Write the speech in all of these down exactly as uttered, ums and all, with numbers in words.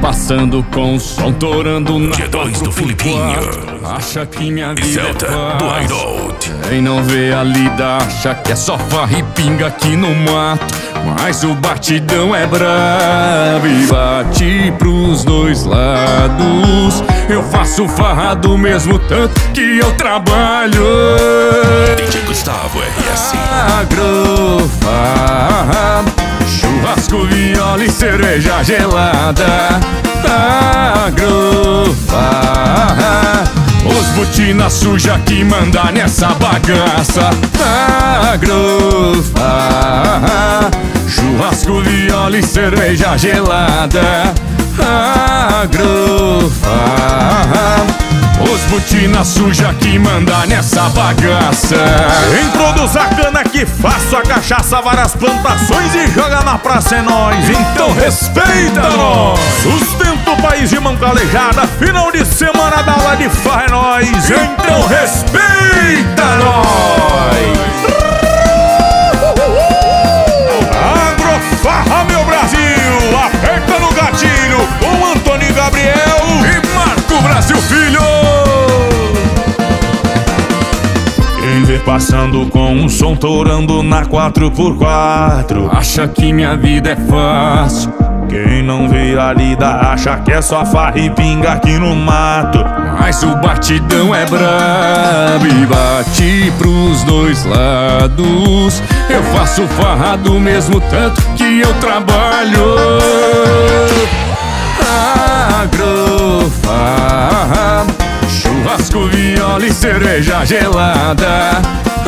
passando com o som torando na Q dois do Filipinho. Acha que minha E vida Celta é do fácil. Idol. Quem não vê a lida acha que é só farra e pinga aqui no mato, mas o batidão é brabo e bate pros dois lados. Eu faço farra do mesmo tanto que eu trabalho. D J Gustavo R S. Agrofarra, churrasco, viola e cerveja gelada. Agrofarra, os botina suja que manda nessa bagaça. Agrofarra, churrasco, viola e cerveja gelada. Agrofarra, os botina suja que manda nessa bagaça. Quem produz a cana que faço a cachaça, várias plantações e joga na praça é nós. Então respeita nós. Sustenta o país de mão calejada, final de semana da aula de farra é nós. Então respeita nós. Agrofarra, meu Brasil, aperta no gatilho com Antônio Gabriel E Marco Brasil Filho. Quem vê passando com um som torando na quatro por quatro, Acha que minha vida é fácil, quem não vê a lida acha que é só farra e pinga aqui no mato, mas o batidão é brabo e bate pros dois lados. Eu faço farra do mesmo tanto que eu trabalho. Agrofarra, churrasco, viola e cerveja gelada.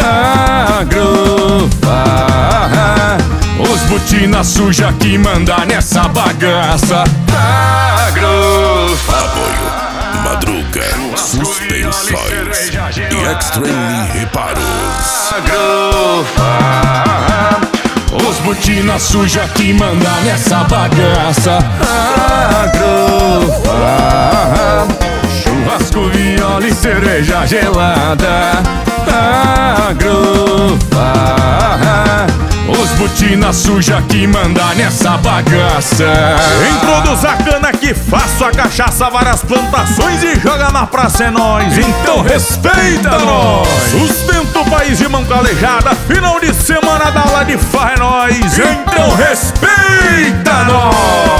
Agrofarra, os botina suja que manda nessa bagaça. Agrofarra, Apoio Madruga Suspensóis e Extreme Reparos. Agrofarra, os botina suja que manda nessa bagaça. Agrofarra, churrasco, viola e cerveja gelada. Agrofarra, os botina suja que manda nessa bagaça. quem produz a cana que faço a cachaça, várias plantações e joga na praça é nós. Então respeita nós. Sustenta o país de mão calejada, final de semana da aula de farra é nós. Então respeita nós.